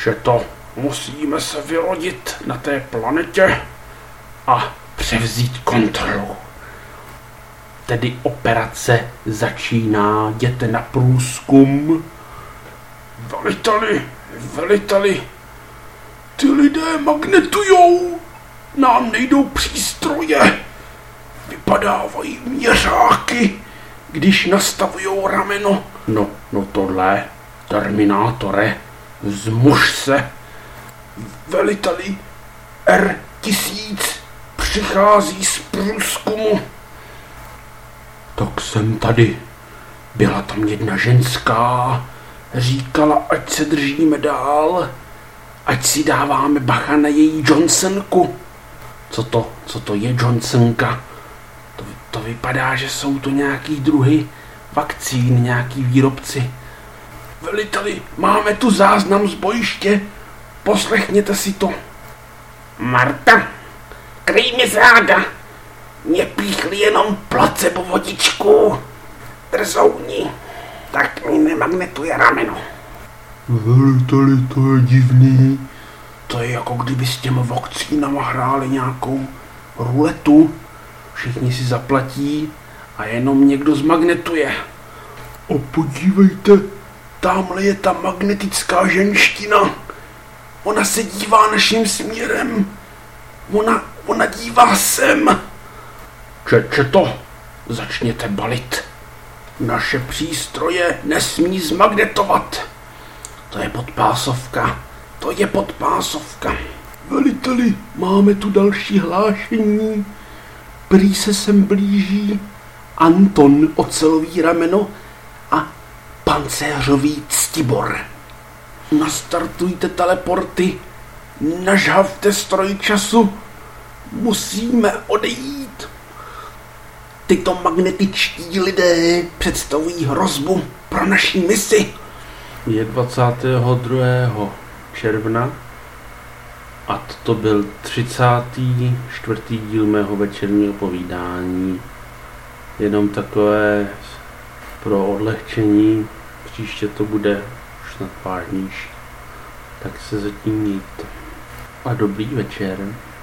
Četo, musíme se vylodit na té planetě a převzít kontrolu. Tedy operace začíná, jděte na průzkum. Veliteli, ty lidé magnetujou, nám nejdou přístroje, vypadávají měřáky, když nastavujou rameno. No tohle, Terminátore, zmuž se. Veliteli, R1000 přichází z průzkumu. Tak jsem tady. Byla tam jedna ženská, říkala, ať se držíme dál, ať si dáváme bacha na její Johnsonku. Co to je Johnsonka? To vypadá, že jsou to nějaký druhy vakcín, nějaký výrobci. Veliteli, máme tu záznam z bojiště, poslechněte si to. Marta, kryj mi záda, mě píchli jenom placebo vodičku. Drzouni, tak mi nemagnetuje rameno. Veliteli, to je divný. To je jako kdyby s těma vakcínama hráli nějakou ruletu. Všichni si zaplatí a jenom někdo zmagnetuje. A podívejte, tamhle je ta magnetická ženština. Ona se dívá naším směrem. Ona dívá sem. Četo, začněte balit. Naše přístroje nesmí zmagnetovat. To je podpásovka. Veliteli, máme tu další hlášení. Prý se sem blíží Anton, ocelový rameno, a pancéřový Ctibor. Nastartujte teleporty, nažhavte stroj času, musíme odejít. Tyto magnetičtí lidé představují hrozbu pro naší misi. Je 22. června a to byl 34. díl mého večerního povídání. Jenom takové pro odlehčení, příště to bude snad vážnější. Tak se zatím mějte. A dobrý večer.